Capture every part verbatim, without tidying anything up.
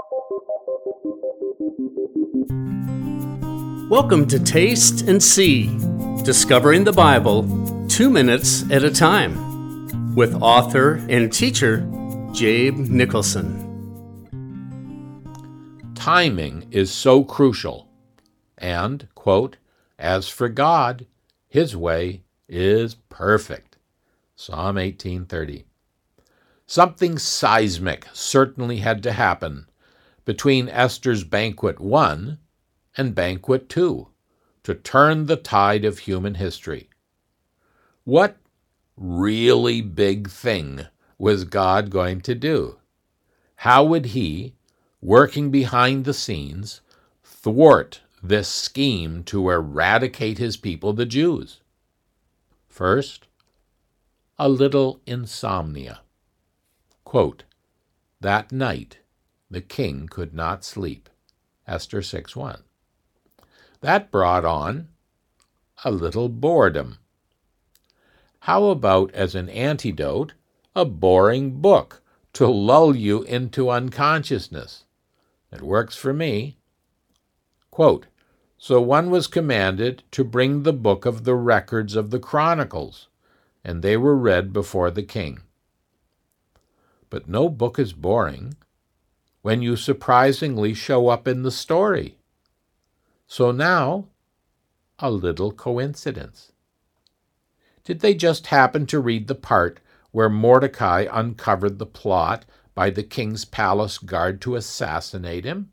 Welcome to Taste and See, Discovering the Bible, two minutes at a time, with author and teacher, Jabe Nicholson. Timing is so crucial, and, quote, as for God, his way is perfect. Psalm eighteen thirty. Something seismic certainly had to happen between Esther's Banquet one and Banquet two to turn the tide of human history. What really big thing was God going to do? How would he, working behind the scenes, thwart this scheme to eradicate his people, the Jews? First, a little insomnia. Quote, that night the king could not sleep. Esther six one. That brought on a little boredom. How about, as an antidote, a boring book to lull you into unconsciousness? It works for me. Quote, so one was commanded to bring the book of the records of the Chronicles, and they were read before the king. But no book is boring when you surprisingly show up in the story. So now, a little coincidence. Did they just happen to read the part where Mordecai uncovered the plot by the king's palace guard to assassinate him?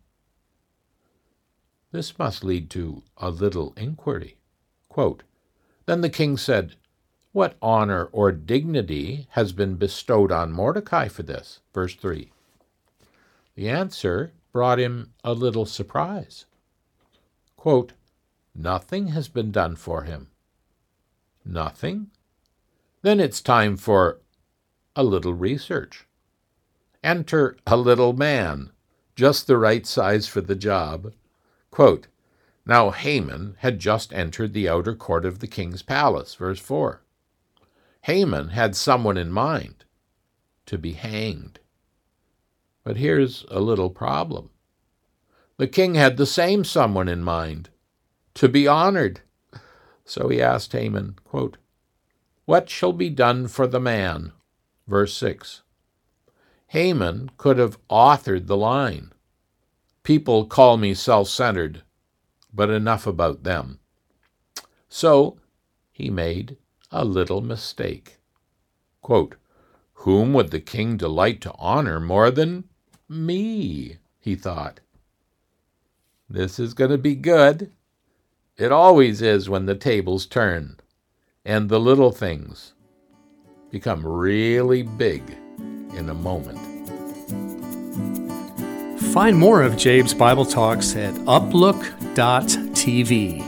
This must lead to a little inquiry. Quote, then the king said, what honor or dignity has been bestowed on Mordecai for this? Verse three. The answer brought him a little surprise. Quote, nothing has been done for him. Nothing? Then it's time for a little research. Enter a little man, just the right size for the job. Quote, now Haman had just entered the outer court of the king's palace. Verse four. Haman had someone in mind, to be hanged. But here's a little problem. The king had the same someone in mind, to be honored. So he asked Haman, quote, what shall be done for the man? Verse six. Haman could have authored the line, people call me self-centered, but enough about them. So he made a little mistake. Quote, whom would the king delight to honor more than me? He thought. This is going to be good. It always is when the tables turn and the little things become really big in a moment. Find more of Jabe's Bible Talks at uplook dot t v.